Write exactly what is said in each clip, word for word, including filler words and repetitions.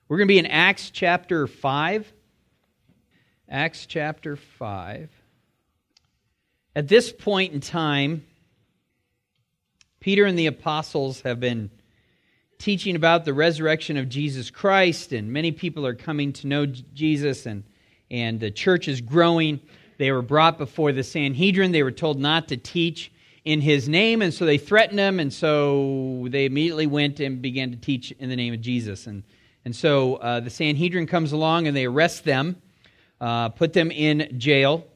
We're going to be in Acts chapter five. Acts chapter five. At this point in time, Peter and the apostles have been teaching about the resurrection of Jesus Christ, and many people are coming to know Jesus, and, and the church is growing. They were brought before the Sanhedrin. They were told not to teach in His name, and so they threatened Him, and so they immediately went and began to teach in the name of Jesus. And, and so uh, the Sanhedrin comes along, and they arrest them, uh, put them in jail,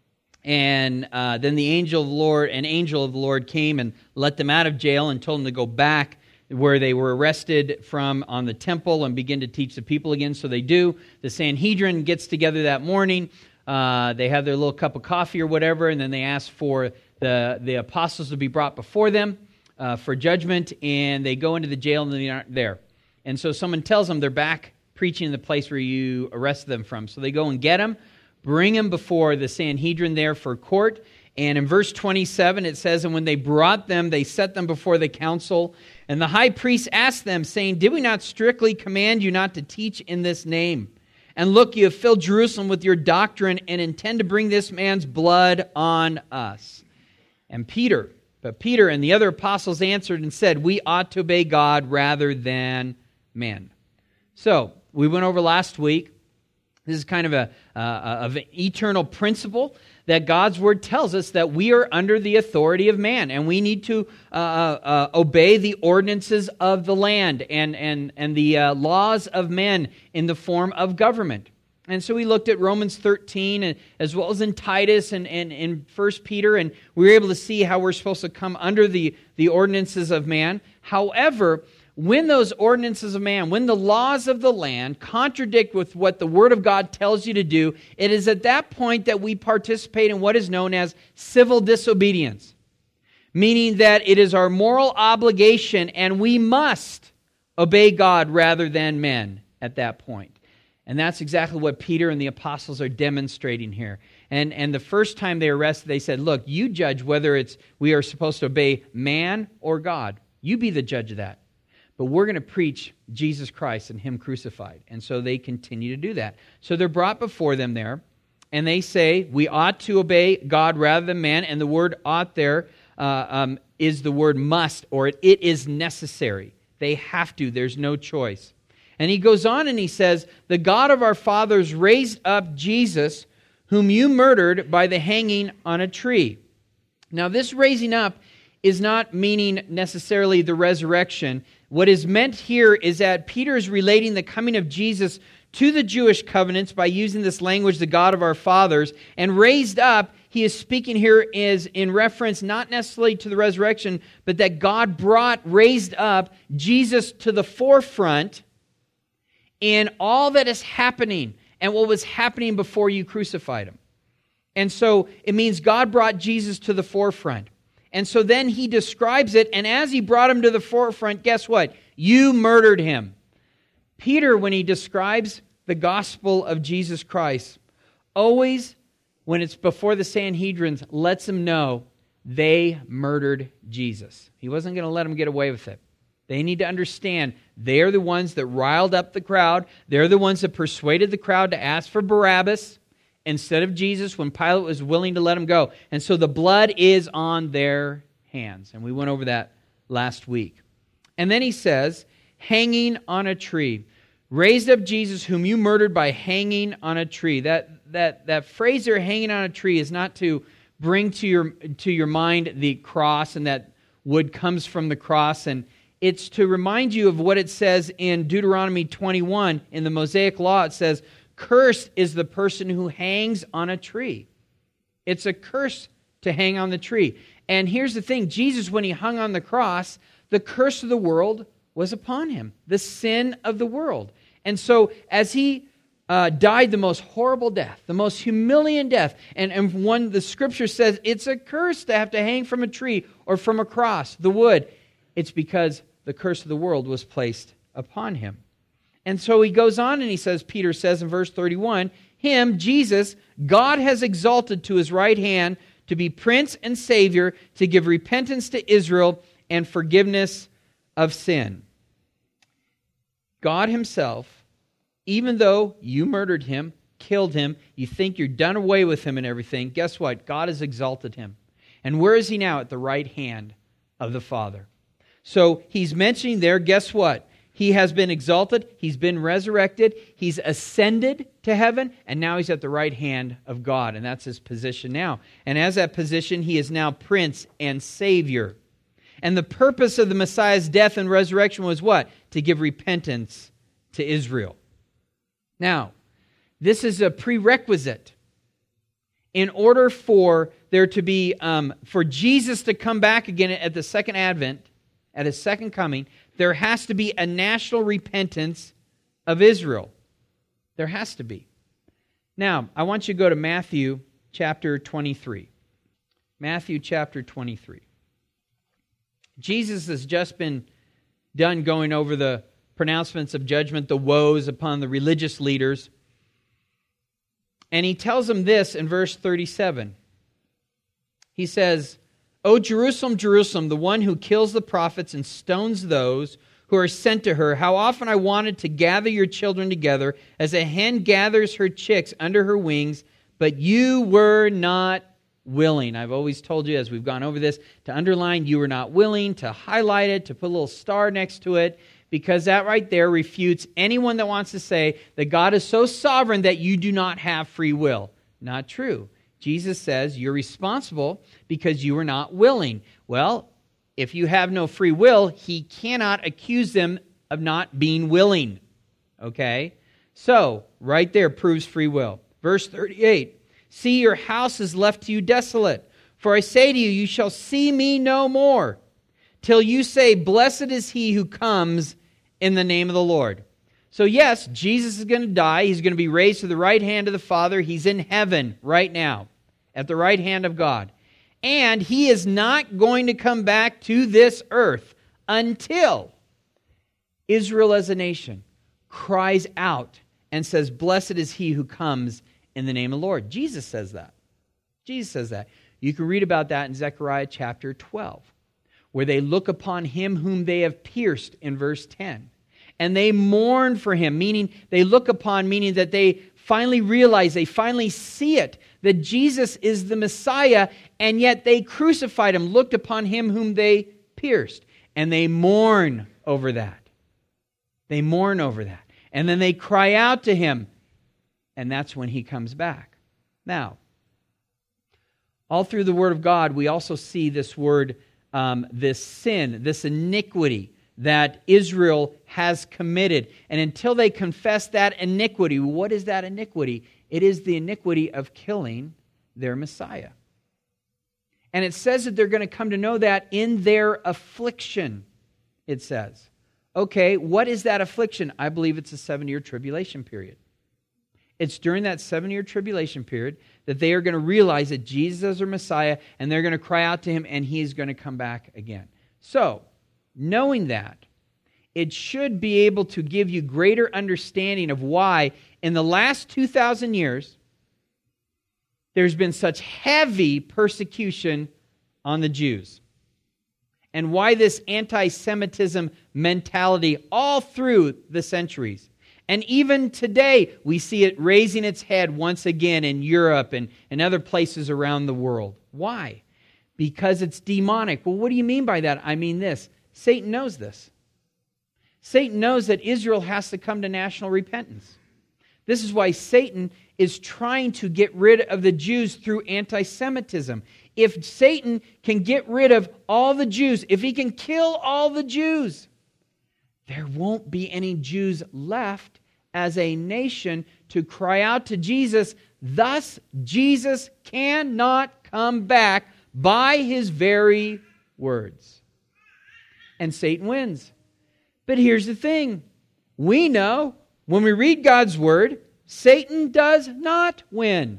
and uh, then the angel of the Lord, an angel of the Lord came and let them out of jail and told them to go back where they were arrested from on the temple and begin to teach the people again. So they do. The Sanhedrin gets together that morning. Uh, they have their little cup of coffee or whatever, and then they ask for the, the apostles to be brought before them uh, for judgment, and they go into the jail and they aren't there. And so someone tells them they're back preaching in the place where you arrested them from. So they go and get them, bring them before the Sanhedrin there for court. And in verse twenty-seven it says, "And when they brought them, they set them before the council. And the high priest asked them, saying, Did we not strictly command you not to teach in this name? And look, you have filled Jerusalem with your doctrine and intend to bring this man's blood on us." And Peter, but Peter and the other apostles answered and said, "We ought to obey God rather than men." So, we went over last week. This is kind of a uh, of an eternal principle that God's Word tells us that we are under the authority of man, and we need to uh, uh, obey the ordinances of the land and and and the uh, laws of men in the form of government. And so we looked at Romans thirteen, and, as well as in Titus and, and in First Peter, and we were able to see how we're supposed to come under the, the ordinances of man. However, when those ordinances of man, when the laws of the land contradict with what the Word of God tells you to do, it is at that point that we participate in what is known as civil disobedience, meaning that it is our moral obligation and we must obey God rather than men at that point. And that's exactly what Peter and the apostles are demonstrating here. And, and the first time they arrested, they said, look, you judge whether it's we are supposed to obey man or God. You be the judge of that. But we're going to preach Jesus Christ and Him crucified. And so they continue to do that. So they're brought before them there, and they say, we ought to obey God rather than man. And the word ought there uh, um, is the word must, or it, it is necessary. They have to. There's no choice. And he goes on and he says, the God of our fathers raised up Jesus, whom you murdered by the hanging on a tree. Now this raising up is not meaning necessarily the resurrection. What is meant here is that Peter is relating the coming of Jesus to the Jewish covenants by using this language, the God of our fathers, and raised up, he is speaking here is in reference not necessarily to the resurrection, but that God brought, raised up Jesus to the forefront in all that is happening and what was happening before you crucified Him. And so it means God brought Jesus to the forefront. And so then he describes it, and as he brought Him to the forefront, guess what? You murdered Him. Peter, when he describes the gospel of Jesus Christ, always, when it's before the Sanhedrin, lets them know they murdered Jesus. He wasn't going to let them get away with it. They need to understand they're the ones that riled up the crowd. They're the ones that persuaded the crowd to ask for Barabbas instead of Jesus when Pilate was willing to let Him go. And so the blood is on their hands. And we went over that last week. And then he says, hanging on a tree. Raised up Jesus, whom you murdered by hanging on a tree. That that that phrase there, hanging on a tree, is not to bring to your to your mind the cross and that wood comes from the cross. And it's to remind you of what it says in Deuteronomy twenty-one in the Mosaic Law. It says, cursed is the person who hangs on a tree. It's a curse to hang on the tree. And here's the thing, Jesus, when He hung on the cross, the curse of the world was upon Him, the sin of the world. And so as He uh, died the most horrible death, the most humiliating death, and, and one, the Scripture says it's a curse to have to hang from a tree or from a cross, the wood. It's because the curse of the world was placed upon Him. And so he goes on and he says, Peter says in verse thirty-one, Him, Jesus, God has exalted to His right hand to be Prince and Savior, to give repentance to Israel and forgiveness of sin. God Himself Even though you murdered him, killed him, you think you're done away with him and everything, guess what? God has exalted him. And where is he now? At the right hand of the Father. So he's mentioning there, guess what? He has been exalted, he's been resurrected, he's ascended to heaven, and now he's at the right hand of God, and that's his position now. And as that position, he is now Prince and Savior. And the purpose of the Messiah's death and resurrection was what? To give repentance to Israel. Now, this is a prerequisite. In order for there to be, um, for Jesus to come back again at the second advent, at his second coming, there has to be a national repentance of Israel. There has to be. Now, I want you to go to Matthew chapter twenty-three. Matthew chapter twenty-three. Jesus has just been done going over the pronouncements of judgment, the woes upon the religious leaders. And he tells them this in verse thirty-seven. He says, "O Jerusalem, Jerusalem, the one who kills the prophets and stones those who are sent to her, how often I wanted to gather your children together as a hen gathers her chicks under her wings, but you were not willing." I've always told you as we've gone over this to underline you were not willing, to highlight it, to put a little star next to it, because that right there refutes anyone that wants to say that God is so sovereign that you do not have free will. Not true. Jesus says you're responsible because you were not willing. Well, if you have no free will, he cannot accuse them of not being willing. Okay? So, right there proves free will. Verse thirty-eight, "See, your house is left to you desolate. For I say to you, you shall see me no more, till you say, blessed is he who comes in the name of the Lord." So yes, Jesus is going to die. He's going to be raised to the right hand of the Father. He's in heaven right now, at the right hand of God. And he is not going to come back to this earth until Israel as a nation cries out and says, blessed is he who comes in the name of the Lord. Jesus says that. Jesus says that. You can read about that in Zechariah chapter twelve, where they look upon him whom they have pierced in verse ten. And they mourn for him, meaning they look upon, meaning that they finally realize, they finally see it, that Jesus is the Messiah, and yet they crucified him, looked upon him whom they pierced. And they mourn over that. They mourn over that. And then they cry out to him, and that's when he comes back. Now, all through the Word of God, we also see this word, um, this sin, this iniquity that Israel has committed. And until they confess that iniquity, what is that iniquity? It is the iniquity of killing their Messiah. And it says that they're going to come to know that in their affliction, it says. Okay, what is that affliction? I believe it's a seven-year tribulation period. It's during that seven-year tribulation period that they are going to realize that Jesus is their Messiah, and they're going to cry out to him, and he is going to come back again. So, knowing that, it should be able to give you greater understanding of why in the last two thousand years there's been such heavy persecution on the Jews. And why this anti-Semitism mentality all through the centuries. And even today, we see it raising its head once again in Europe and, and other places around the world. Why? Because it's demonic. Well, what do you mean by that? I mean this. Satan knows this. Satan knows that Israel has to come to national repentance. This is why Satan is trying to get rid of the Jews through anti-Semitism. If Satan can get rid of all the Jews, if he can kill all the Jews, there won't be any Jews left as a nation to cry out to Jesus. Thus, Jesus cannot come back by his very words. And Satan wins. But here's the thing. We know when we read God's Word, Satan does not win.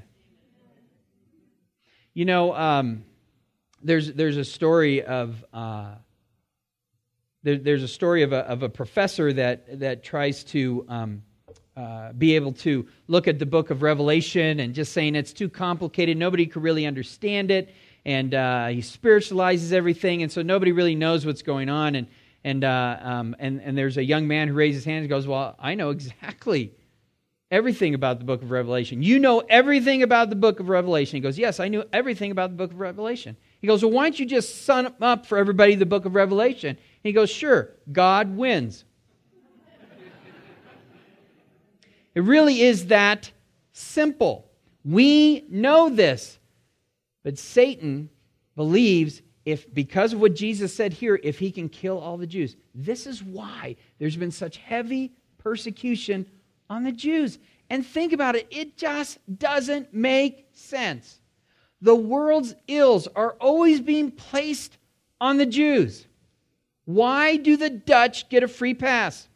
You know, um, there's there's a story of uh, there, there's a story of a of a professor that that tries to um, uh, be able to look at the book of Revelation and just saying it's too complicated. Nobody could really understand it. And uh, he spiritualizes everything, and so nobody really knows what's going on. And and uh, um, and and there's a young man who raises his hand and goes, "Well, I know exactly everything about the book of Revelation. You know everything about the book of Revelation. He goes, yes, I knew everything about the book of Revelation. He goes, well, why don't you just sum up for everybody the book of Revelation? He goes, sure, God wins. It really is that simple. We know this. But Satan believes if, because of what Jesus said here, if he can kill all the Jews. This is why there's been such heavy persecution on the Jews. And think about it, it just doesn't make sense. The world's ills are always being placed on the Jews. Why do the Dutch get a free pass?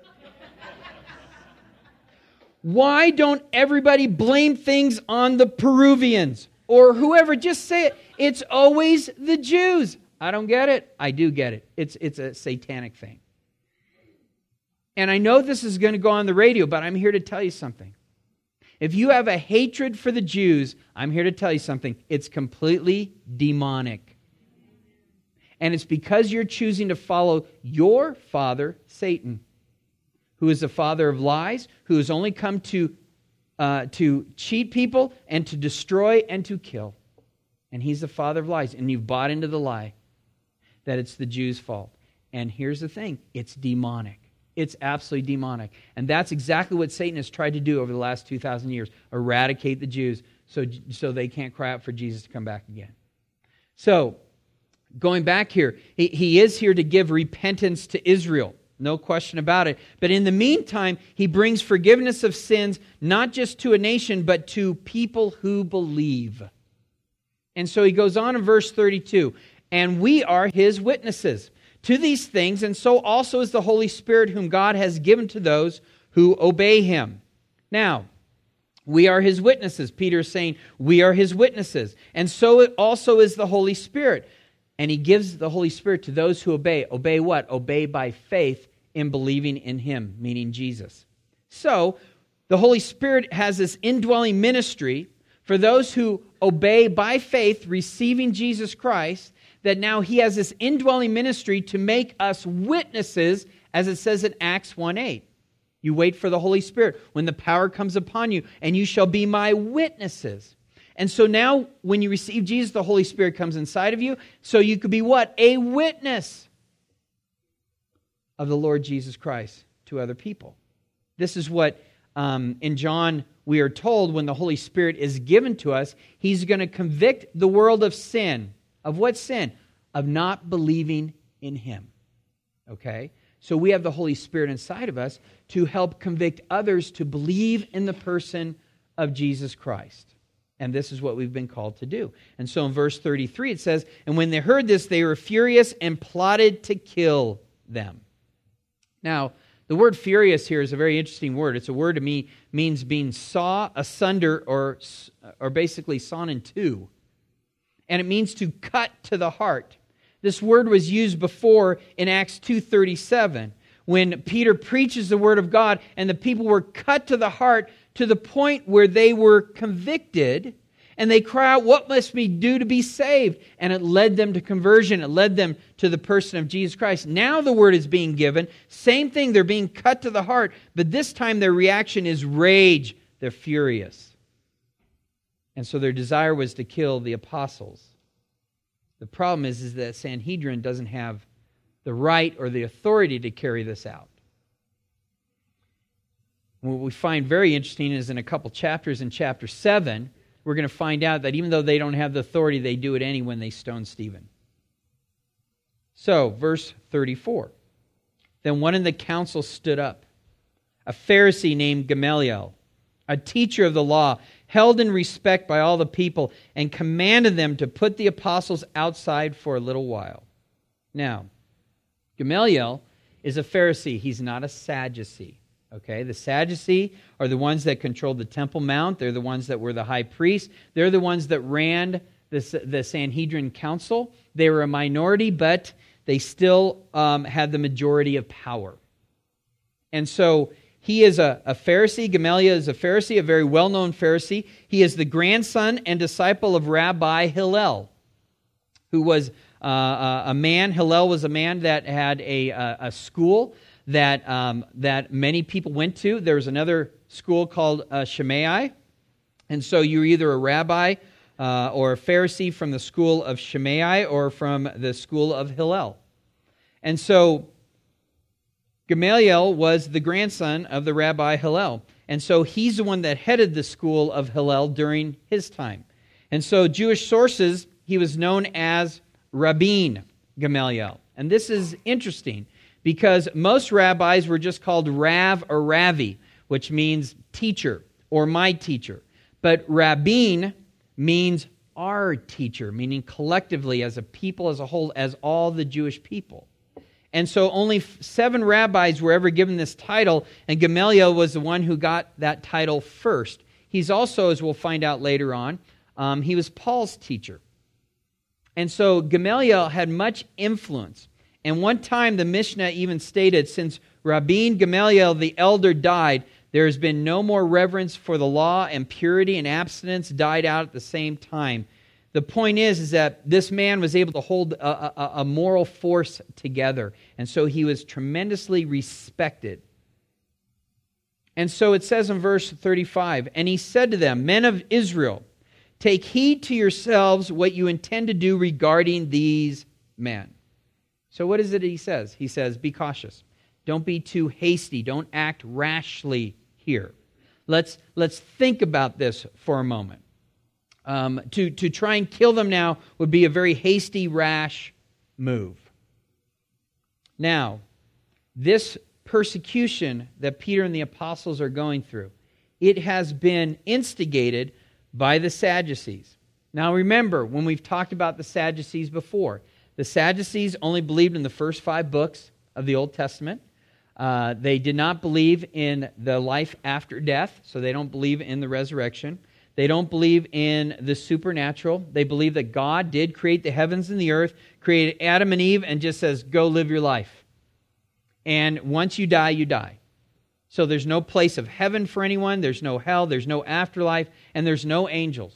Why don't everybody blame things on the Peruvians or whoever? Just say it. It's always the Jews. I don't get it. I do get it. It's, it's a satanic thing. And I know this is going to go on the radio, but I'm here to tell you something. If you have a hatred for the Jews, I'm here to tell you something. It's completely demonic. And it's because you're choosing to follow your father, Satan, who is the father of lies, who has only come to, uh, to cheat people and to destroy and to kill. And he's the father of lies. And you've bought into the lie that it's the Jews' fault. And here's the thing. It's demonic. It's absolutely demonic. And that's exactly what Satan has tried to do over the last two thousand years. Eradicate the Jews so, so they can't cry out for Jesus to come back again. So, going back here, he, he is here to give repentance to Israel. No question about it. But in the meantime, he brings forgiveness of sins, not just to a nation, but to people who believe. And so he goes on in verse thirty-two, and we are his witnesses to these things, and so also is the Holy Spirit whom God has given to those who obey him. Now, we are his witnesses. Peter is saying, we are his witnesses. And so it also is the Holy Spirit. And he gives the Holy Spirit to those who obey. Obey what? Obey by faith in believing in him, meaning Jesus. So, the Holy Spirit has this indwelling ministry for those who obey by faith, receiving Jesus Christ, that now he has this indwelling ministry to make us witnesses, as it says in Acts one eight. You wait for the Holy Spirit when the power comes upon you, and you shall be my witnesses. And so now, when you receive Jesus, the Holy Spirit comes inside of you, so you could be what? A witness of the Lord Jesus Christ to other people. This is what, um, in John, we are told when the Holy Spirit is given to us, he's going to convict the world of sin. Of what sin? Of not believing in him. Okay? So we have the Holy Spirit inside of us to help convict others to believe in the person of Jesus Christ. And this is what we've been called to do. And so in verse thirty-three it says, and when they heard this, they were furious and plotted to kill them. Now, the word furious here is a very interesting word. It's a word to me means being saw asunder or, or basically sawn in two. And it means to cut to the heart. This word was used before in Acts two thirty-seven when Peter preaches the word of God and the people were cut to the heart to the point where they were convicted and they cry out, what must we do to be saved? And it led them to conversion. It led them to the person of Jesus Christ. Now the word is being given. Same thing, they're being cut to the heart, but this time their reaction is rage. They're furious. And so their desire was to kill the apostles. The problem is, is that Sanhedrin doesn't have the right or the authority to carry this out. What we find very interesting is in a couple chapters, in chapter seven, we're going to find out that even though they don't have the authority, they do it anyway when they stone Stephen. So, verse thirty-four. Then one in the council stood up, a Pharisee named Gamaliel, a teacher of the law, held in respect by all the people, and commanded them to put the apostles outside for a little while. Now, Gamaliel is a Pharisee. He's not a Sadducee. Okay, the Sadducee are the ones that controlled the Temple Mount. They're the ones that were the high priests. They're the ones that ran the, the Sanhedrin Council. They were a minority, but they still um, had the majority of power. And so he is a, a Pharisee. Gamaliel is a Pharisee, a very well-known Pharisee. He is the grandson and disciple of Rabbi Hillel, who was uh, a man. Hillel was a man that had a, a, a school that um, that many people went to. There was another school called uh, Shammai, and so you were either a rabbi uh, or a Pharisee from the school of Shammai or from the school of Hillel. And so Gamaliel was the grandson of the Rabbi Hillel. And so he's the one that headed the school of Hillel during his time. And so Jewish sources, he was known as Rabbein Gamaliel. And this is interesting because most rabbis were just called Rav or Ravi, which means teacher or my teacher. But Rabbein means our teacher, meaning collectively as a people, as a whole, as all the Jewish people. And so only seven rabbis were ever given this title, and Gamaliel was the one who got that title first. He's also, as we'll find out later on, um, he was Paul's teacher. And so Gamaliel had much influence. And one time the Mishnah even stated, since Rabbein Gamaliel the elder died, there has been no more reverence for the law, and purity and abstinence died out at the same time. The point is, is that this man was able to hold a, a, a moral force together. And so he was tremendously respected. And so it says in verse thirty-five, and he said to them, men of Israel, take heed to yourselves what you intend to do regarding these men. So what is it he says? He says, be cautious. Don't be too hasty. Don't act rashly here. Let's, let's think about this for a moment. Um, to, to try and kill them now would be a very hasty, rash move. Now, this persecution that Peter and the apostles are going through, it has been instigated by the Sadducees. Now remember, when we've talked about the Sadducees before, the Sadducees only believed in the first five books of the Old Testament. Uh, they did not believe in the life after death, so they don't believe in the resurrection. They don't believe in the supernatural. They believe that God did create the heavens and the earth, created Adam and Eve, and just says, go live your life. And once you die, you die. So there's no place of heaven for anyone, there's no hell, there's no afterlife, and there's no angels.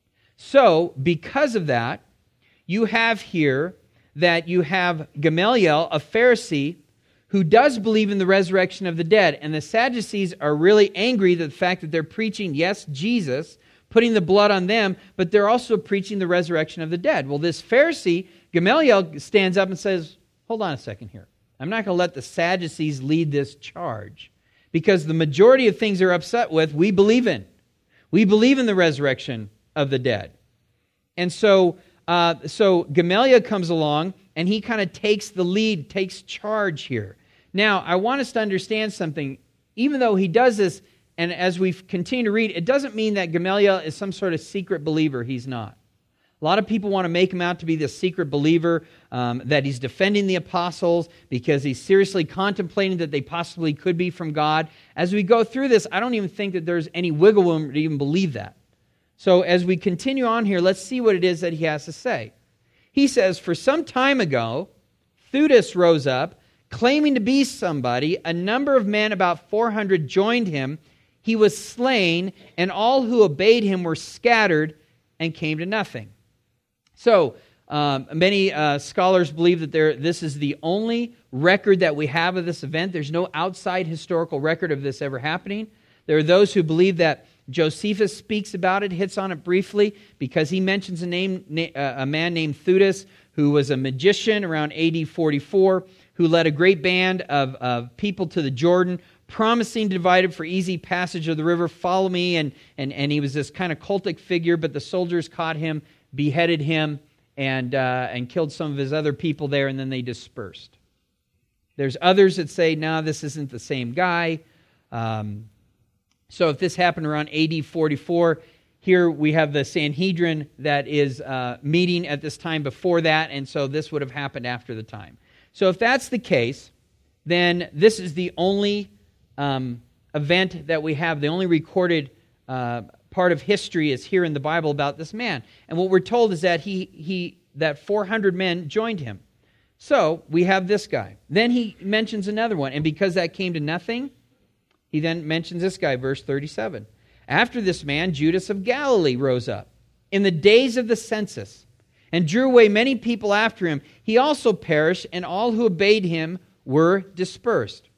So, because of that, you have here that you have Gamaliel, a Pharisee, who does believe in the resurrection of the dead. And the Sadducees are really angry at the fact that they're preaching, yes, Jesus, putting the blood on them, but they're also preaching the resurrection of the dead. Well, this Pharisee, Gamaliel, stands up and says, hold on a second here. I'm not going to let the Sadducees lead this charge, because the majority of things they're upset with, we believe in. We believe in the resurrection of the dead. And so, uh, so Gamaliel comes along, and he kind of takes the lead, takes charge here. Now, I want us to understand something. Even though he does this, and as we continue to read, it doesn't mean that Gamaliel is some sort of secret believer. He's not. A lot of people want to make him out to be this secret believer, um, that he's defending the apostles because he's seriously contemplating that they possibly could be from God. As we go through this, I don't even think that there's any wiggle room to even believe that. So as we continue on here, let's see what it is that he has to say. He says, for some time ago, Theudas rose up, claiming to be somebody. A number of men, about four hundred, joined him. He was slain, and all who obeyed him were scattered and came to nothing. So, um, many uh, scholars believe that there, this is the only record that we have of this event. There's no outside historical record of this ever happening. There are those who believe that Josephus speaks about it, hits on it briefly, because he mentions a name, a man named Theudas, who was a magician around A D forty-four, who led a great band of, of people to the Jordan, promising to divide it for easy passage of the river. Follow me. And, and, and he was this kind of cultic figure, but the soldiers caught him, beheaded him, and, uh, and killed some of his other people there, and then they dispersed. There's others that say, no, this isn't the same guy. Um, so if this happened around A D forty-four, here we have the Sanhedrin that is uh, meeting at this time before that, and so this would have happened after the time. So if that's the case, then this is the only um, event that we have, the only recorded uh, part of history is here in the Bible about this man. And what we're told is that he he that four hundred men joined him. So we have this guy. Then he mentions another one, and because that came to nothing, he then mentions this guy, verse thirty-seven. After this man, Judas of Galilee rose up in the days of the census and drew away many people after him. He also perished, and all who obeyed him were dispersed.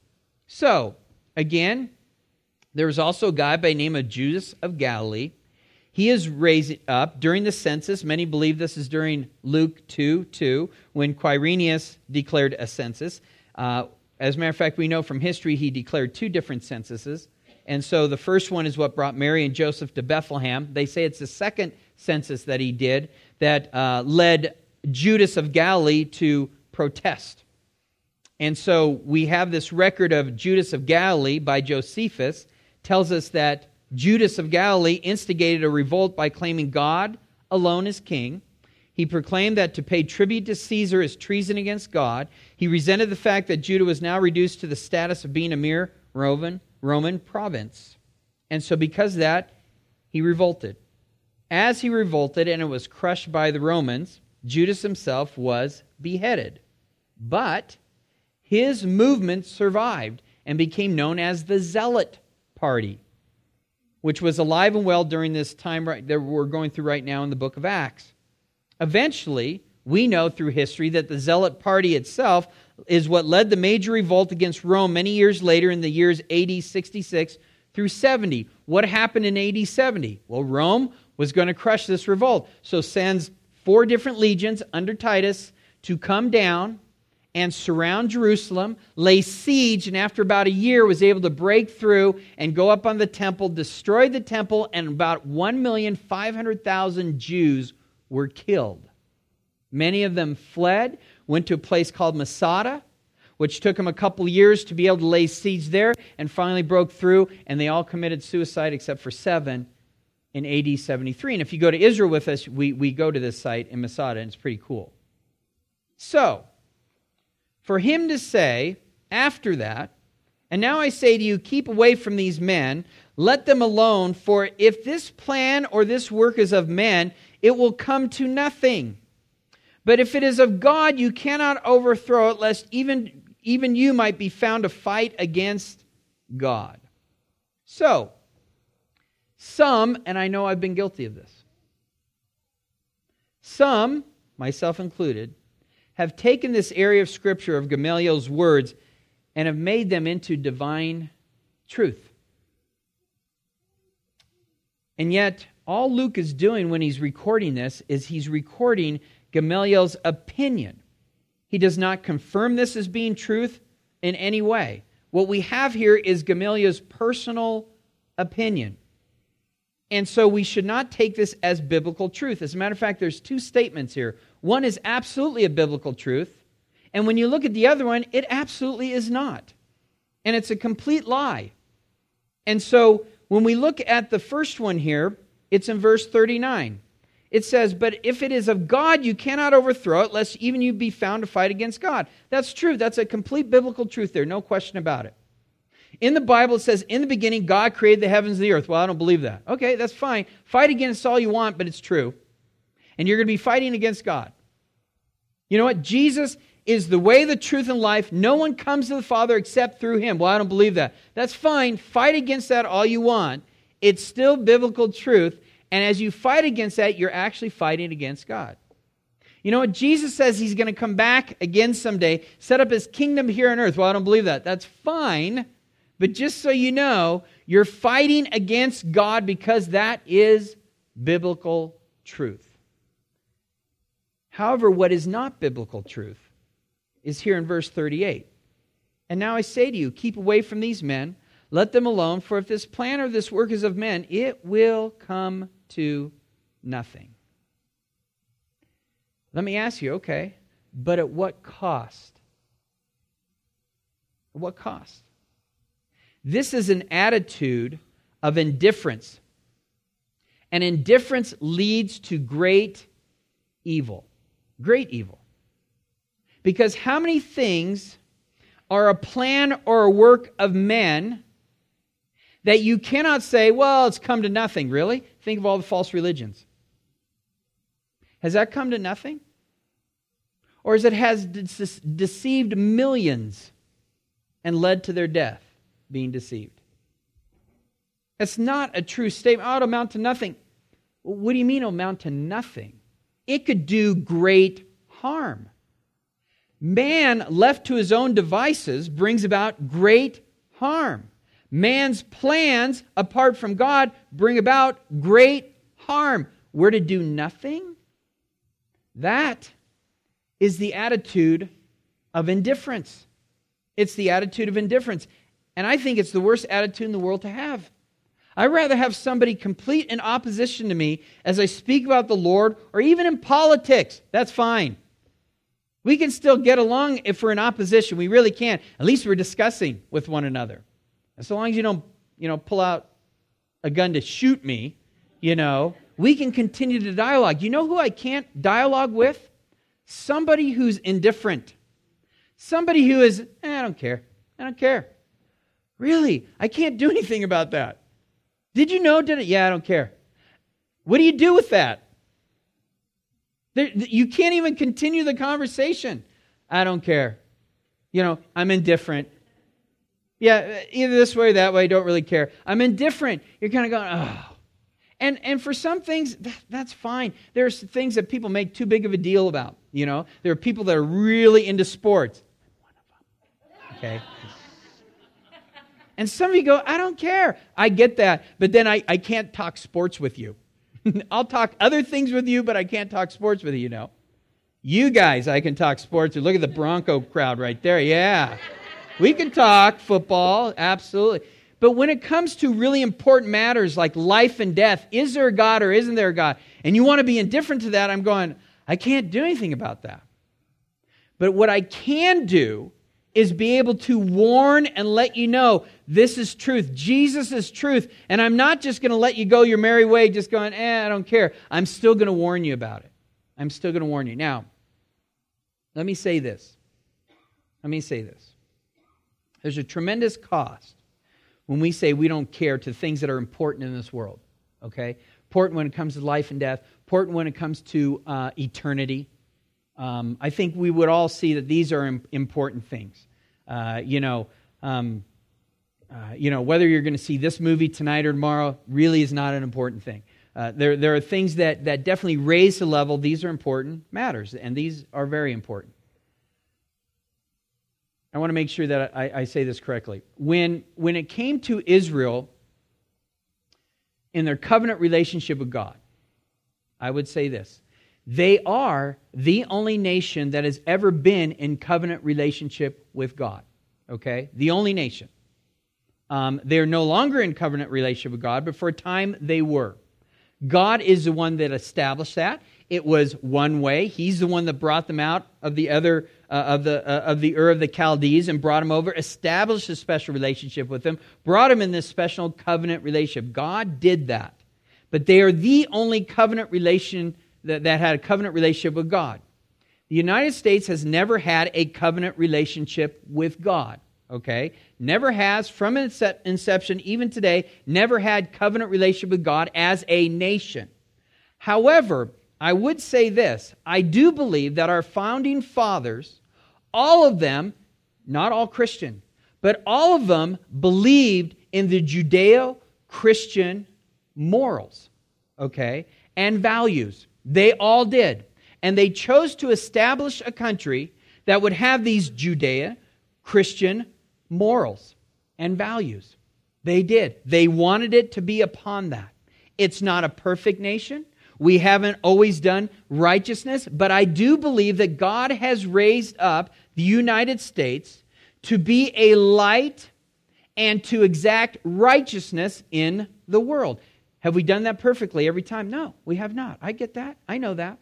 So, again, there was also a guy by the name of Judas of Galilee. He is raised up during the census. Many believe this is during Luke two two, when Quirinius declared a census. Uh, as a matter of fact, we know from history he declared two different censuses. And so the first one is what brought Mary and Joseph to Bethlehem. They say it's the second census that he did that uh, led Judas of Galilee to protest. And so we have this record of Judas of Galilee by Josephus, tells us that Judas of Galilee instigated a revolt by claiming God alone as king. He proclaimed that to pay tribute to Caesar is treason against God. He resented the fact that Judah was now reduced to the status of being a mere Roman, Roman province. And so because of that, he revolted. As he revolted and it was crushed by the Romans, Judas himself was beheaded. But his movement survived and became known as the Zealot Party, which was alive and well during this time right, that we're going through right now in the book of Acts. Eventually, we know through history that the Zealot Party itself is what led the major revolt against Rome many years later in the years A D sixty-six through seventy. What happened in A D seventy? Well, Rome was going to crush this revolt, so sends four different legions under Titus to come down and surround Jerusalem, lay siege, and after about a year was able to break through and go up on the temple, destroy the temple, and about one million five hundred thousand Jews were killed. Many of them fled, went to a place called Masada, which took them a couple years to be able to lay siege there, and finally broke through, and they all committed suicide except for seven in A D seventy-three. And if you go to Israel with us, we, we go to this site in Masada, and it's pretty cool. So, for him to say, after that, and now I say to you, keep away from these men, let them alone, for if this plan or this work is of men, it will come to nothing. But if it is of God, you cannot overthrow it, lest even, even you might be found to fight against God. So, some, and I know I've been guilty of this, some, myself included, have taken this area of Scripture of Gamaliel's words and have made them into divine truth. And yet, all Luke is doing when he's recording this is he's recording Gamaliel's opinion. He does not confirm this as being truth in any way. What we have here is Gamaliel's personal opinion. And so we should not take this as biblical truth. As a matter of fact, there's two statements here. One is absolutely a biblical truth, and when you look at the other one, it absolutely is not. And it's a complete lie. And so when we look at the first one here, it's in verse thirty-nine. It says, but if it is of God, you cannot overthrow it, lest even you be found to fight against God. That's true. That's a complete biblical truth there. No question about it. In the Bible, it says, in the beginning, God created the heavens and the earth. Well, I don't believe that. Okay, that's fine. Fight against all you want, but it's true. And you're going to be fighting against God. You know what? Jesus is the way, the truth, and life. No one comes to the Father except through Him. Well, I don't believe that. That's fine. Fight against that all you want. It's still biblical truth. And as you fight against that, you're actually fighting against God. You know what? Jesus says He's going to come back again someday, set up His kingdom here on earth. Well, I don't believe that. That's fine. But just so you know, you're fighting against God because that is biblical truth. However, what is not biblical truth is here in verse thirty-eight. And now I say to you, keep away from these men, let them alone, for if this plan or this work is of men, it will come to nothing. Let me ask you, okay, but at what cost? At what cost? This is an attitude of indifference. And indifference leads to great evil. Great evil. Because how many things are a plan or a work of men that you cannot say, well, it's come to nothing, really? Think of all the false religions. Has that come to nothing? Or has it has de- deceived millions and led to their death, being deceived? That's not a true statement. Oh, it'll amount to nothing. What do you mean it'll amount to nothing? It could do great harm. Man, left to his own devices, brings about great harm. Man's plans, apart from God, bring about great harm. We're to do nothing? That is the attitude of indifference. It's the attitude of indifference. And I think it's the worst attitude in the world to have. I'd rather have somebody complete in opposition to me as I speak about the Lord, or even in politics. That's fine. We can still get along if we're in opposition. We really can. At least we're discussing with one another. And so long as you don't, you know, pull out a gun to shoot me, you know, we can continue to dialogue. You know who I can't dialogue with? Somebody who's indifferent. Somebody who is, eh, I don't care. I don't care. Really? I can't do anything about that. Did you know? Did it? Yeah, I don't care. What do you do with that? There, you can't even continue the conversation. I don't care. You know, I'm indifferent. Yeah, either this way or that way, don't really care. I'm indifferent. You're kind of going, oh. And and for some things, that, that's fine. There's things that people make too big of a deal about, you know. There are people that are really into sports. I'm one of them. Okay? And some of you go, I don't care. I get that. But then I, I can't talk sports with you. I'll talk other things with you, but I can't talk sports with you, you know. You guys, I can talk sports with. Look at the Bronco crowd right there. Yeah. We can talk football, absolutely. But when it comes to really important matters like life and death, is there a God or isn't there a God? And you want to be indifferent to that, I'm going, I can't do anything about that. But what I can do is be able to warn and let you know this is truth. Jesus is truth. And I'm not just going to let you go your merry way, just going, eh, I don't care. I'm still going to warn you about it. I'm still going to warn you. Now, let me say this. Let me say this. There's a tremendous cost when we say we don't care to things that are important in this world. Okay? Important when it comes to life and death. Important when it comes to uh, eternity. Um, I think we would all see that these are im- important things. Uh, you know, um, uh, you know, whether you're going to see this movie tonight or tomorrow really is not an important thing. Uh, there, there are things that, that definitely raise the level. These are important matters, and these are very important. I want to make sure that I, I say this correctly. When, when it came to Israel in their covenant relationship with God, I would say this. They are the only nation that has ever been in covenant relationship with God. Okay? The only nation. Um, they're no longer in covenant relationship with God, but for a time they were. God is the one that established that. It was one way. He's the one that brought them out of the other uh, of the uh, of the Ur of the Chaldees and brought them over, established a special relationship with them, brought them in this special covenant relationship. God did that. But they are the only covenant relation that, that had a covenant relationship with God. The United States has never had a covenant relationship with God. Okay? Never has, from its inception, even today, never had covenant relationship with God as a nation. However, I would say this. I do believe that our founding fathers, all of them, not all Christian, but all of them believed in the Judeo-Christian morals, okay, and values. They all did. And they chose to establish a country that would have these Judeo-Christian morals and values. They did. They wanted it to be upon that. It's not a perfect nation. We haven't always done righteousness, but I do believe that God has raised up the United States to be a light and to exact righteousness in the world. Have we done that perfectly every time? No, we have not. I get that. I know that.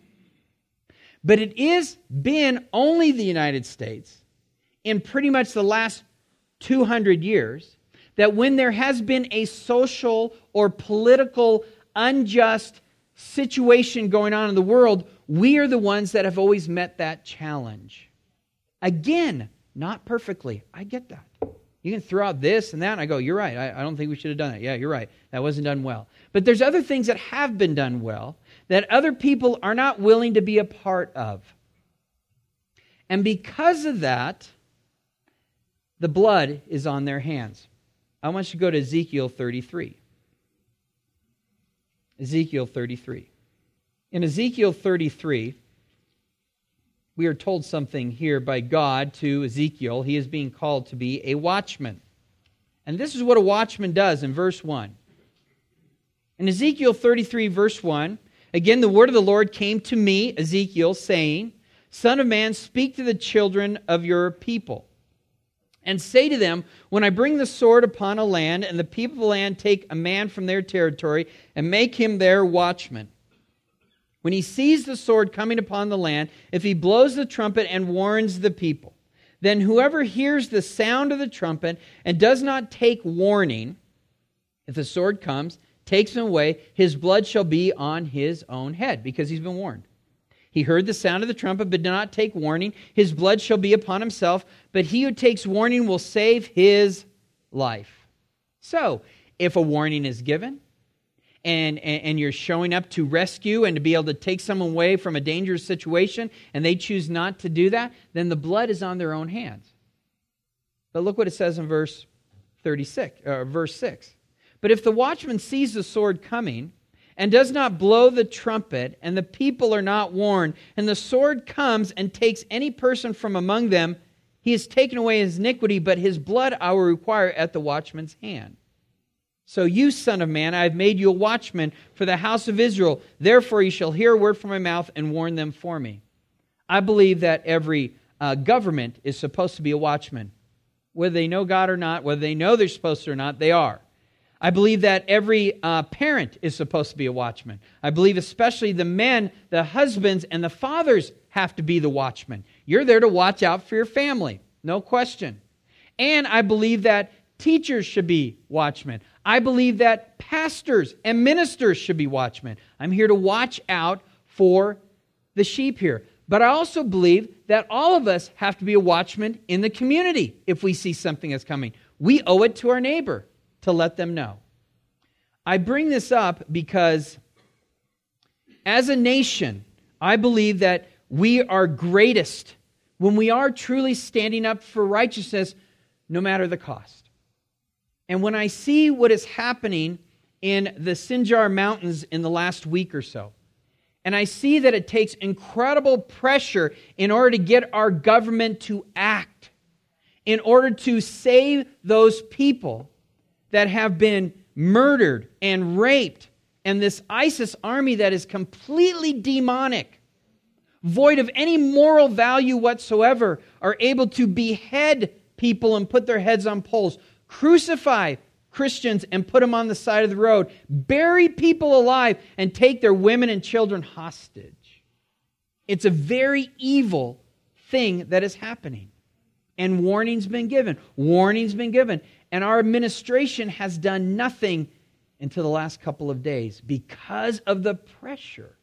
But it is been only the United States in pretty much the last two hundred years that when there has been a social or political unjust situation going on in the world, we are the ones that have always met that challenge. Again, not perfectly. I get that. You can throw out this and that, and I go, you're right. I, I don't think we should have done that. Yeah, you're right. That wasn't done well. But there's other things that have been done well that other people are not willing to be a part of. And because of that, the blood is on their hands. I want you to go to Ezekiel thirty-three. Ezekiel thirty-three. In Ezekiel thirty-three, we are told something here by God to Ezekiel. He is being called to be a watchman. And this is what a watchman does in verse one. In Ezekiel thirty-three, verse one, again, the word of the Lord came to me, Ezekiel, saying, Son of man, speak to the children of your people, and say to them, when I bring the sword upon a land, and the people of the land take a man from their territory, and make him their watchman. When he sees the sword coming upon the land, if he blows the trumpet and warns the people, then whoever hears the sound of the trumpet and does not take warning, if the sword comes, takes him away, his blood shall be on his own head, because he's been warned. He heard the sound of the trumpet, but did not take warning. His blood shall be upon himself, but he who takes warning will save his life. So, if a warning is given, and, and, and you're showing up to rescue and to be able to take someone away from a dangerous situation, and they choose not to do that, then the blood is on their own hands. But look what it says in verse thirty-six, or verse six. But if the watchman sees the sword coming, and does not blow the trumpet, and the people are not warned, and the sword comes and takes any person from among them, he has taken away his iniquity, but his blood I will require at the watchman's hand. So you, son of man, I have made you a watchman for the house of Israel. Therefore you shall hear a word from my mouth and warn them for me. I believe that every uh, government is supposed to be a watchman. Whether they know God or not, whether they know they're supposed to or not, they are. I believe that every uh, parent is supposed to be a watchman. I believe especially the men, the husbands, and the fathers have to be the watchmen. You're there to watch out for your family, no question. And I believe that teachers should be watchmen. I believe that pastors and ministers should be watchmen. I'm here to watch out for the sheep here. But I also believe that all of us have to be a watchman in the community if we see something that's coming. We owe it to our neighbor to let them know. I bring this up because as a nation, I believe that we are greatest when we are truly standing up for righteousness no matter the cost. And when I see what is happening in the Sinjar Mountains in the last week or so, and I see that it takes incredible pressure in order to get our government to act, in order to save those people that have been murdered and raped, and this ISIS army that is completely demonic, void of any moral value whatsoever, are able to behead people and put their heads on poles, crucify Christians and put them on the side of the road, bury people alive, and take their women and children hostage. It's a very evil thing that is happening. And warning's been given. Warning's been given. And our administration has done nothing until the last couple of days because of the pressure.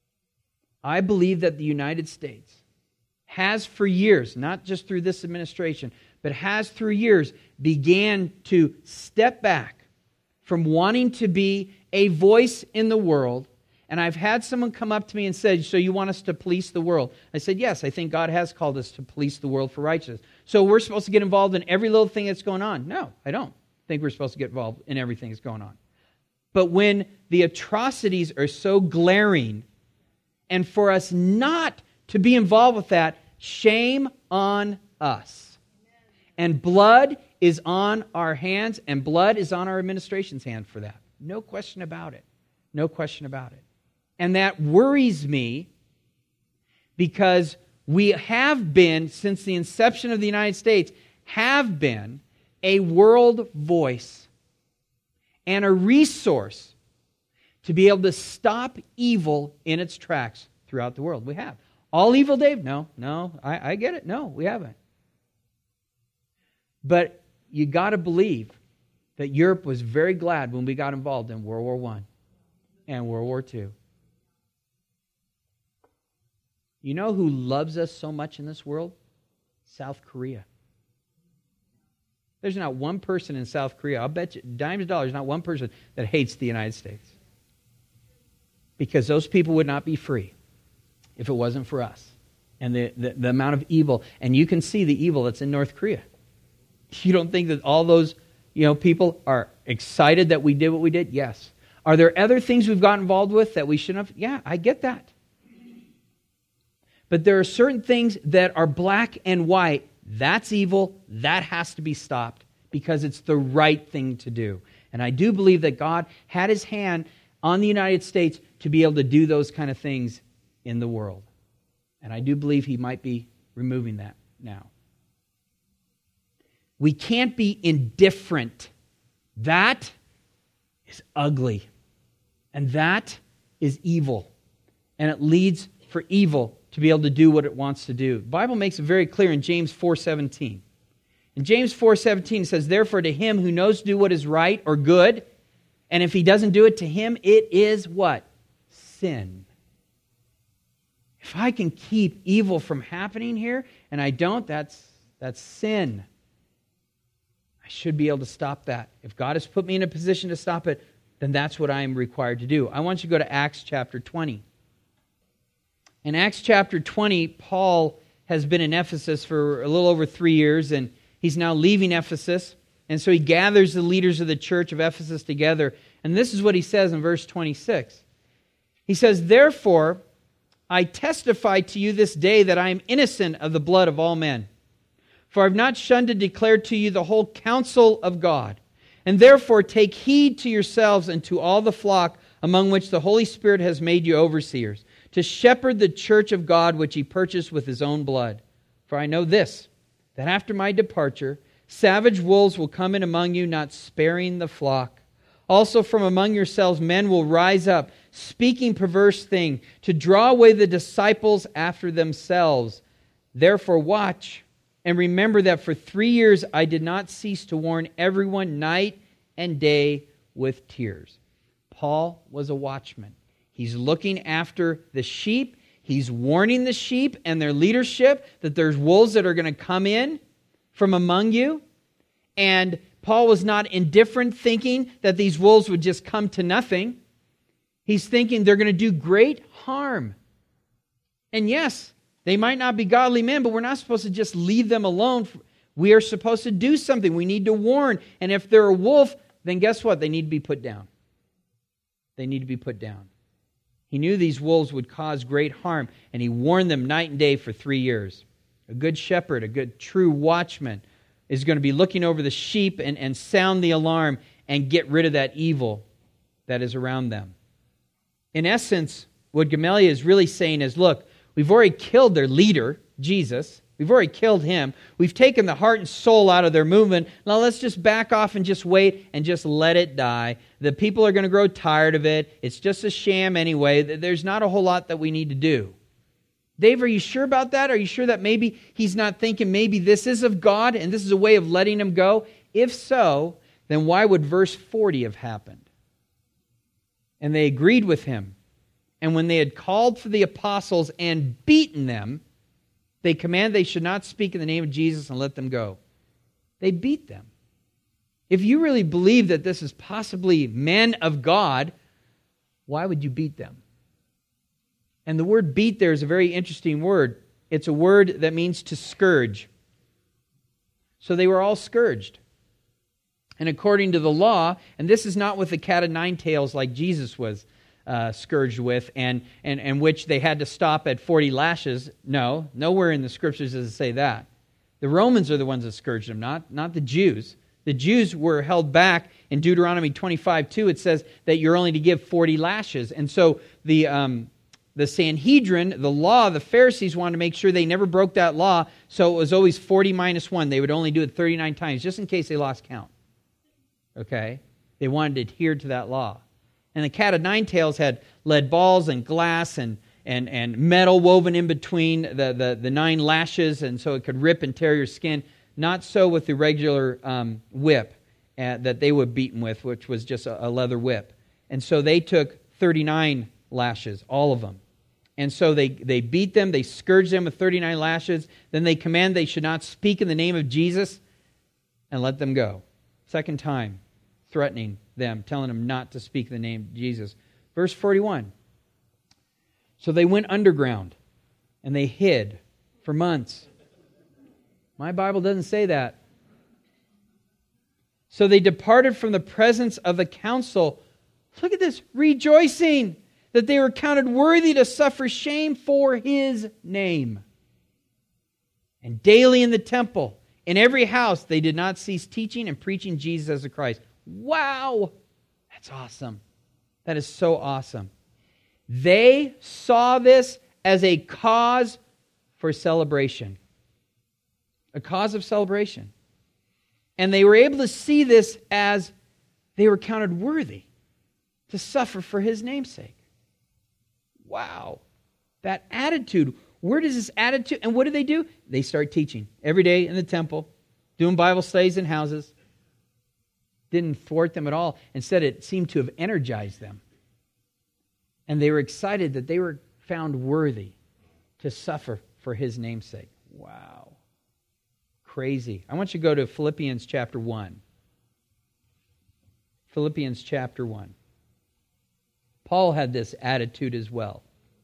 I believe that the United States has for years, not just through this administration, but has through years began to step back from wanting to be a voice in the world. And I've had someone come up to me and said, so you want us to police the world? I said, yes, I think God has called us to police the world for righteousness. So we're supposed to get involved in every little thing that's going on? No, I don't think we're supposed to get involved in everything that's going on. But when the atrocities are so glaring, and for us not to be involved with that, shame on us. And blood is on our hands, and blood is on our administration's hand for that. No question about it. No question about it. And that worries me because we have been, since the inception of the United States, have been a world voice and a resource to be able to stop evil in its tracks throughout the world. We have. All evil, Dave? No, no, I, I get it. No, we haven't. But you got to believe that Europe was very glad when we got involved in World War One and World War Two. You know who loves us so much in this world? South Korea. There's not one person in South Korea, I'll bet you, dimes and dollars, not one person that hates the United States. Because those people would not be free if it wasn't for us. And the, the, the amount of evil, and you can see the evil that's in North Korea. You don't think that all those, you know, people are excited that we did what we did? Yes. Are there other things we've got involved with that we shouldn't have? Yeah, I get that. But there are certain things that are black and white. That's evil. That has to be stopped because it's the right thing to do. And I do believe that God had his hand on the United States to be able to do those kind of things in the world. And I do believe he might be removing that now. We can't be indifferent. That is ugly. And that is evil. And it leads for evil to be able to do what it wants to do. The Bible makes it very clear in James four seventeen. In James four seventeen it says, therefore to him who knows to do what is right or good, and if he doesn't do it, to him it is what? Sin. If I can keep evil from happening here, and I don't, that's, that's sin. I should be able to stop that. If God has put me in a position to stop it, then that's what I am required to do. I want you to go to Acts chapter twenty. In Acts chapter twenty, Paul has been in Ephesus for a little over three years, and he's now leaving Ephesus. And so he gathers the leaders of the church of Ephesus together. And this is what he says in verse twenty-six. He says, therefore, I testify to you this day that I am innocent of the blood of all men. For I have not shunned to declare to you the whole counsel of God. And therefore take heed to yourselves and to all the flock among which the Holy Spirit has made you overseers, to shepherd the church of God which he purchased with his own blood. For I know this, that after my departure, savage wolves will come in among you, not sparing the flock. Also from among yourselves men will rise up, speaking perverse things, to draw away the disciples after themselves. Therefore watch, and remember that for three years I did not cease to warn everyone night and day with tears. Paul was a watchman. He's looking after the sheep. He's warning the sheep and their leadership that there's wolves that are going to come in from among you. And Paul was not indifferent, thinking that these wolves would just come to nothing. He's thinking they're going to do great harm. And yes, they might not be godly men, but we're not supposed to just leave them alone. We are supposed to do something. We need to warn. And if they're a wolf, then guess what? They need to be put down. They need to be put down. He knew these wolves would cause great harm, and he warned them night and day for three years. A good shepherd, a good true watchman, is going to be looking over the sheep and, and sound the alarm and get rid of that evil that is around them. In essence, what Gamaliel is really saying is, look, we've already killed their leader, Jesus. We've already killed him. We've taken the heart and soul out of their movement. Now let's just back off and just wait and just let it die. The people are going to grow tired of it. It's just a sham anyway. There's not a whole lot that we need to do. Dave, are you sure about that? Are you sure that maybe he's not thinking maybe this is of God and this is a way of letting him go? If so, then why would verse forty have happened? And they agreed with him. And when they had called for the apostles and beaten them, they command they should not speak in the name of Jesus and let them go. They beat them. If you really believe that this is possibly men of God, why would you beat them? And the word beat there is a very interesting word. It's a word that means to scourge. So they were all scourged. And according to the law, and this is not with the cat of nine tails like Jesus was uh, scourged with, and, and, and which they had to stop at forty lashes. No, nowhere in the Scriptures does it say that. The Romans are the ones that scourged them, not, not the Jews. The Jews were held back. In Deuteronomy twenty-five two, it says that you're only to give forty lashes. And so the... Um, The Sanhedrin, the law, the Pharisees wanted to make sure they never broke that law, so it was always forty minus one. They would only do it thirty-nine times, just in case they lost count. Okay? They wanted to adhere to that law. And the cat of nine tails had lead balls and glass and, and, and metal woven in between the, the, the nine lashes, and so it could rip and tear your skin. Not so with the regular um, whip uh, that they were beaten with, which was just a, a leather whip. And so they took thirty-nine lashes, all of them. And so they, they beat them, they scourged them with thirty-nine lashes. Then they command they should not speak in the name of Jesus and let them go. Second time, threatening them, telling them not to speak in the name of Jesus. Verse forty-one. So they went underground and they hid for months. My Bible doesn't say that. So they departed from the presence of the council. Look at this, rejoicing that they were counted worthy to suffer shame for His name. And daily in the temple, In every house, they did not cease teaching and preaching Jesus as the Christ. Wow! That's awesome. That is so awesome. They saw this as a cause for celebration. A cause of celebration. And they were able to see this as they were counted worthy to suffer for His namesake. Wow. That attitude. Where does this attitude, and what do they do? They start teaching every day in the temple, doing Bible studies in houses. Didn't thwart them at all. Instead, it seemed to have energized them. And they were excited that they were found worthy to suffer for His namesake. Wow. Crazy. I want you to go to Philippians chapter one. Philippians chapter one. Paul had this attitude as well.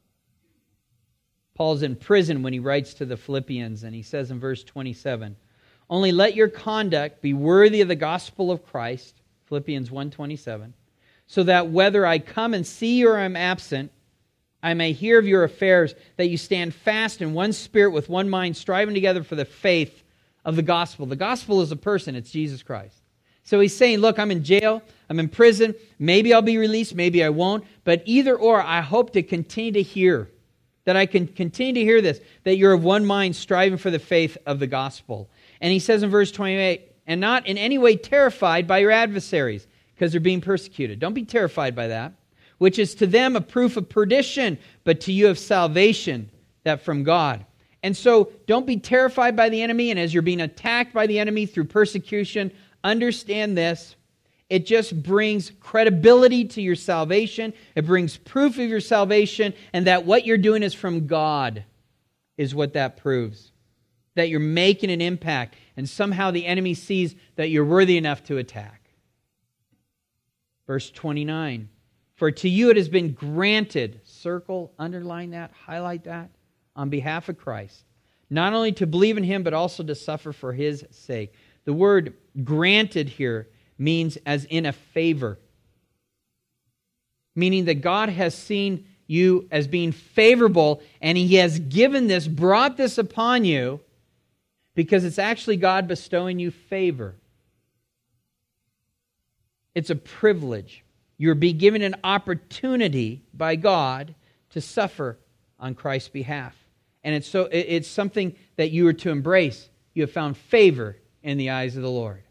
Paul's in prison when he writes to the Philippians, and he says in verse twenty-seven, "Only let your conduct be worthy of the gospel of Christ," Philippians one twenty-seven, "so that whether I come and see you or I'm absent, I may hear of your affairs, that you stand fast in one spirit with one mind, striving together for the faith of the gospel." The gospel is a person, it's Jesus Christ. So he's saying, look, I'm in jail, I'm in prison, maybe I'll be released, maybe I won't, but either or, I hope to continue to hear, that I can continue to hear this, that you're of one mind, striving for the faith of the gospel. And he says in verse twenty-eight, "And not in any way terrified by your adversaries," because they're being persecuted. Don't be terrified by that. "Which is to them a proof of perdition, but to you of salvation, that from God." And so don't be terrified by the enemy, and as you're being attacked by the enemy through persecution, understand this. It just brings credibility to your salvation. It brings proof of your salvation, and that what you're doing is from God is what that proves. That you're making an impact, and somehow the enemy sees that you're worthy enough to attack. Verse twenty-nine, "For to you it has been granted," circle, underline that, highlight that, "on behalf of Christ, not only to believe in Him, but also to suffer for His sake." The word granted here means as in a favor. Meaning that God has seen you as being favorable, and He has given this, brought this upon you, because it's actually God bestowing you favor. It's a privilege. You're being given an opportunity by God to suffer on Christ's behalf. And it's so it's something that you are to embrace. You have found favor in the eyes of the Lord.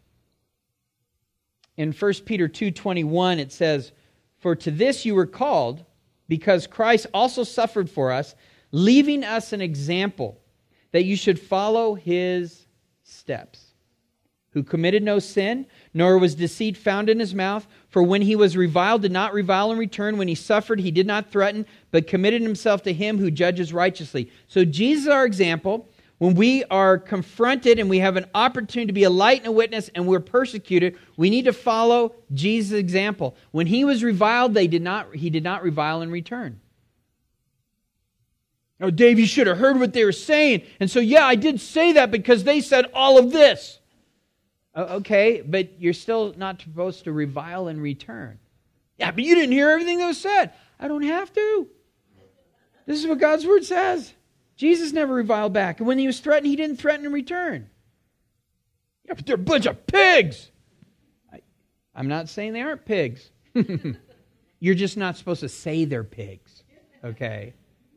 In First Peter two twenty-one it says, "For to this you were called, because Christ also suffered for us, leaving us an example, that you should follow His steps. Who committed no sin, nor was deceit found in His mouth. For when He was reviled, did not revile in return. When He suffered, He did not threaten, but committed Himself to Him who judges righteously." So Jesus is our example. When we are confronted and we have an opportunity to be a light and a witness and we're persecuted, we need to follow Jesus' example. When He was reviled, they did not, He did not revile in return. "Oh, Dave, you should have heard what they were saying. And so, yeah, I did say that because they said all of this." Okay, but you're still not supposed to revile in return. "Yeah, but you didn't hear everything that was said." I don't have to. This is what God's Word says. Jesus never reviled back. And when He was threatened, He didn't threaten in return. "Yeah, but they're a bunch of pigs." I, I'm not saying they aren't pigs. You're just not supposed to say they're pigs. Okay?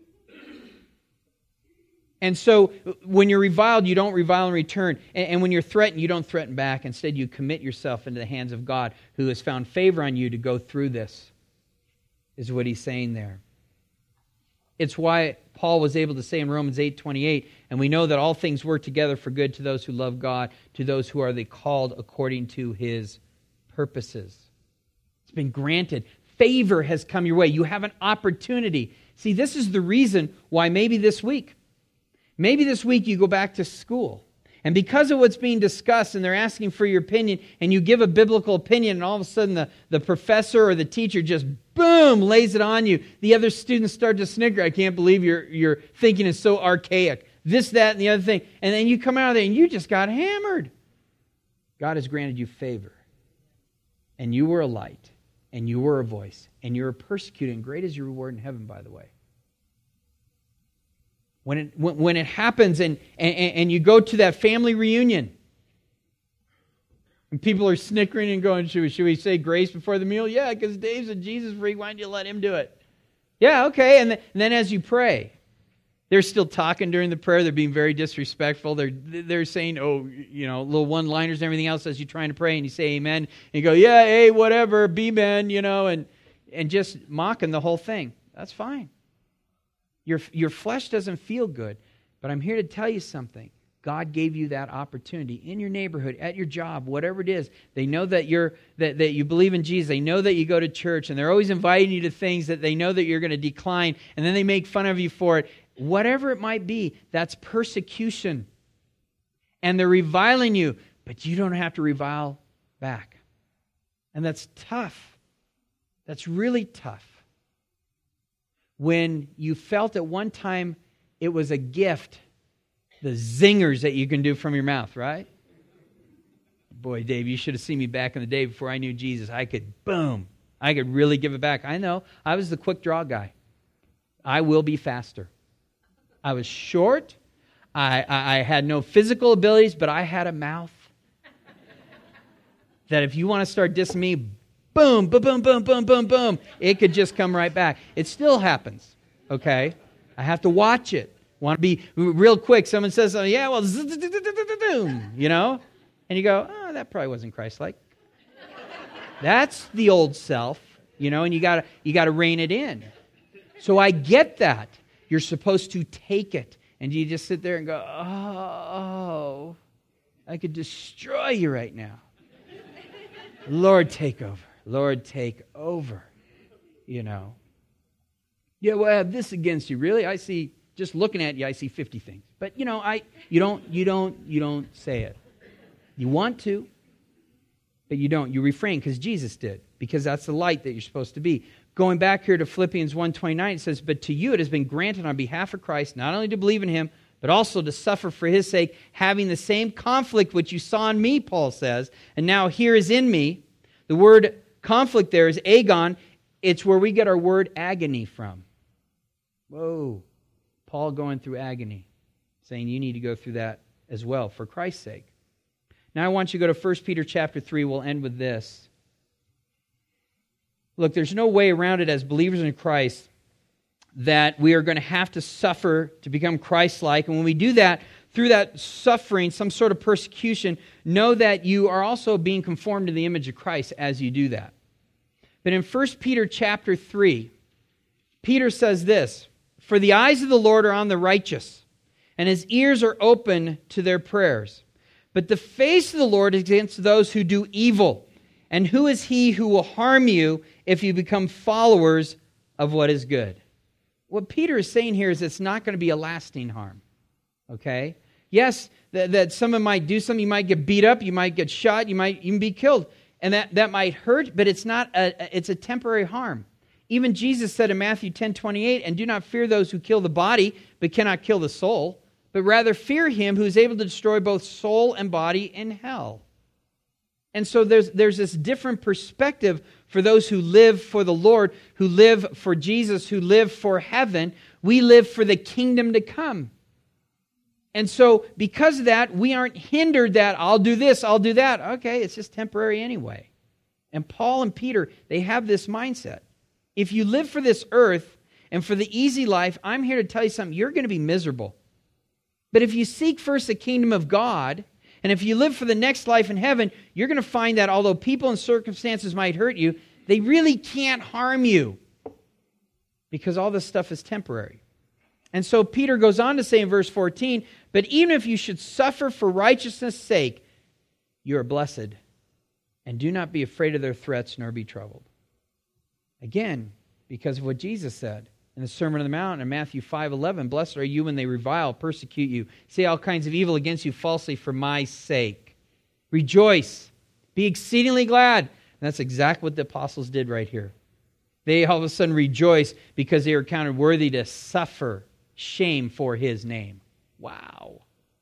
And so when you're reviled, you don't revile in return. And, and when you're threatened, you don't threaten back. Instead, you commit yourself into the hands of God, who has found favor on you to go through this, is what He's saying there. It's why Paul was able to say in Romans eight twenty-eight, "And we know that all things work together for good to those who love God, to those who are the called according to His purposes." It's been granted. Favor has come your way. You have an opportunity. See, this is the reason why maybe this week, maybe this week you go back to school. And because of what's being discussed and they're asking for your opinion, and you give a biblical opinion, and all of a sudden the, the professor or the teacher just, boom, lays it on you. The other students start to snicker. "I can't believe your, your thinking is so archaic." This, that, and the other thing. And then you come out of there and you just got hammered. God has granted you favor. And you were a light. And you were a voice. And you were persecuted. And great is your reward in heaven, by the way. When it, when, when it happens and, and, and you go to that family reunion And people are snickering and going, should we, should we say grace before the meal? Yeah, because Dave's a Jesus freak. Why don't you let him do it? Yeah, okay. And, th- and then as you pray, they're still talking during the prayer. They're being very disrespectful. They're they're saying, oh, you know, little one-liners and everything else as you're trying to pray. And you say amen. And you go, yeah, hey, whatever, be men, you know, and, and just mocking the whole thing. That's fine. Your, your flesh doesn't feel good. But I'm here to tell you something. God gave you that opportunity in your neighborhood, at your job, whatever it is. They know that you're that, that you believe in Jesus. They know that you go to church, and they're always inviting you to things that they know that you're going to decline, and then they make fun of you for it. Whatever it might be, that's persecution. And they're reviling you, but you don't have to revile back. And that's tough. That's really tough. When you felt at one time it was a gift, the zingers that you can do from your mouth, right? Boy, Dave, you should have seen me back in the day before I knew Jesus. I could, boom, I could really give it back. I know, I was the quick draw guy. I will be faster. I was short. I, I, I had no physical abilities, but I had a mouth that if you want to start dissing me, boom, boom, boom, boom, boom, boom, boom, it could just come right back. It still happens, okay? I have to watch it. Want to be real quick. Someone says something, yeah, well, boom, you know? And you go, oh, that probably wasn't Christ-like. That's the old self, you know, and you got to you got to rein it in. So I get that. You're supposed to take it. And you just sit there and go, oh, I could destroy you right now. Lord, take over. Lord, take over. You know. Yeah, well, I have this against you. Really? I see, just looking at you, I see fifty things. But, you know, I you don't, you don't, you don't say it. You want to, but you don't. You refrain because Jesus did. Because that's the light that you're supposed to be. Going back here to Philippians one twenty-nine, it says, but to you it has been granted on behalf of Christ, not only to believe in Him, but also to suffer for His sake, having the same conflict which you saw in me, Paul says, and now here is in me. The word conflict there is agon. It's where we get our word agony from. Whoa. Paul going through agony, saying you need to go through that as well for Christ's sake. Now I want you to go to First Peter chapter three. We'll end with this. Look, there's no way around it as believers in Christ that we are going to have to suffer to become Christ-like. And when we do that, through that suffering, some sort of persecution, know that you are also being conformed to the image of Christ as you do that. But in First Peter chapter three, Peter says this, for the eyes of the Lord are on the righteous, and His ears are open to their prayers. But the face of the Lord is against those who do evil. And who is he who will harm you if you become followers of what is good? What Peter is saying here is it's not going to be a lasting harm. Okay? Yes, that, that someone might do something. You might get beat up. You might get shot. You might even be killed. And that, that might hurt, but it's not. A, it's a temporary harm. Even Jesus said in Matthew ten twenty-eight, and do not fear those who kill the body, but cannot kill the soul, but rather fear Him who is able to destroy both soul and body in hell. And so there's there's this different perspective for those who live for the Lord, who live for Jesus, who live for heaven. We live for the kingdom to come. And so because of that, we aren't hindered that I'll do this, I'll do that. Okay, it's just temporary anyway. And Paul and Peter, they have this mindset. If you live for this earth and for the easy life, I'm here to tell you something, you're going to be miserable. But if you seek first the kingdom of God, and if you live for the next life in heaven, you're going to find that although people and circumstances might hurt you, they really can't harm you because all this stuff is temporary. And so Peter goes on to say in verse fourteen, but even if you should suffer for righteousness' sake, you are blessed, and do not be afraid of their threats nor be troubled. Again, because of what Jesus said in the Sermon on the Mount in Matthew five eleven, blessed are you when they revile, persecute you, say all kinds of evil against you falsely for my sake. Rejoice, be exceedingly glad. And that's exactly what the apostles did right here. They all of a sudden rejoice because they were counted worthy to suffer shame for His name. Wow.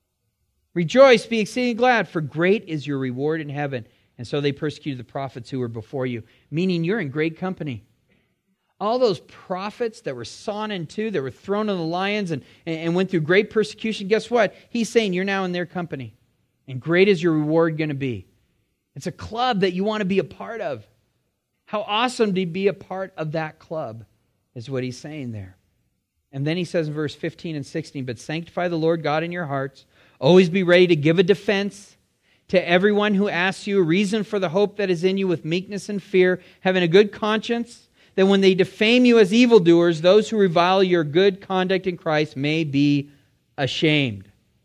Rejoice, be exceedingly glad, for great is your reward in heaven. And so they persecuted the prophets who were before you, meaning you're in great company. All those prophets that were sawn in two, that were thrown in the lions and, and went through great persecution, guess what? He's saying you're now in their company. And great is your reward going to be. It's a club that you want to be a part of. How awesome to be a part of that club is what he's saying there. And then he says in verse fifteen and sixteen, but sanctify the Lord God in your hearts. Always be ready to give a defense to everyone who asks you a reason for the hope that is in you with meekness and fear, having a good conscience, that when they defame you as evildoers, those who revile your good conduct in Christ may be ashamed.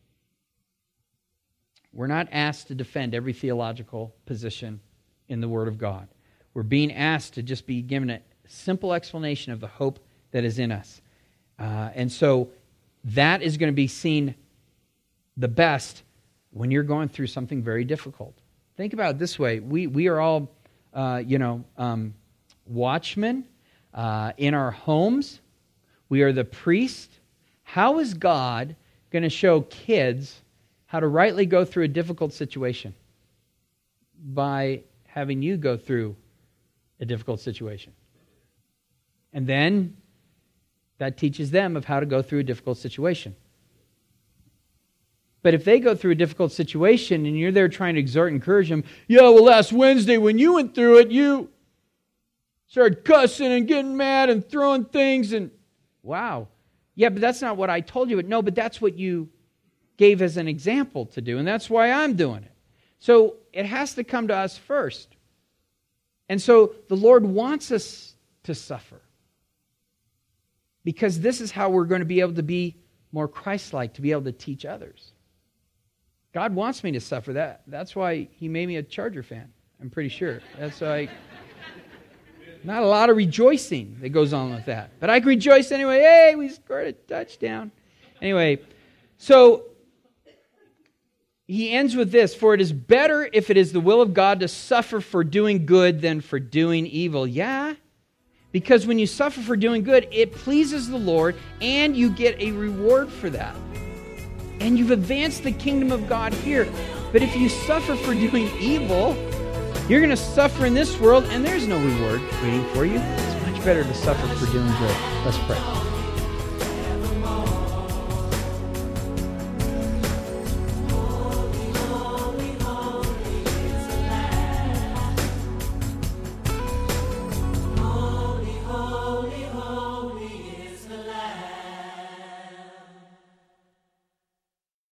We're not asked to defend every theological position in the Word of God. We're being asked to just be given a simple explanation of the hope that is in us. Uh, and so that is going to be seen the best when you're going through something very difficult. Think about it this way. We we are all, uh, you know, um, watchmen uh, in our homes. We are the priest. How is God going to show kids how to rightly go through a difficult situation? By having you go through a difficult situation. And then that teaches them of how to go through a difficult situation. But if they go through a difficult situation and you're there trying to exhort and encourage them, yeah, well, last Wednesday when you went through it, you started cussing and getting mad and throwing things and, wow. Yeah, but that's not what I told you. But no, but that's what you gave as an example to do, and that's why I'm doing it. So it has to come to us first. And so the Lord wants us to suffer, because this is how we're going to be able to be more Christ-like, to be able to teach others. God wants me to suffer. That. That's why He made me a Charger fan, I'm pretty sure. That's why. Not a lot of rejoicing that goes on with that. But I can rejoice anyway. Hey, we scored a touchdown. Anyway, so he ends with this, for it is better if it is the will of God to suffer for doing good than for doing evil. Yeah, because when you suffer for doing good, it pleases the Lord and you get a reward for that. And you've advanced the kingdom of God here. But if you suffer for doing evil, you're going to suffer in this world and there's no reward waiting for you. It's much better to suffer for doing good. Let's pray.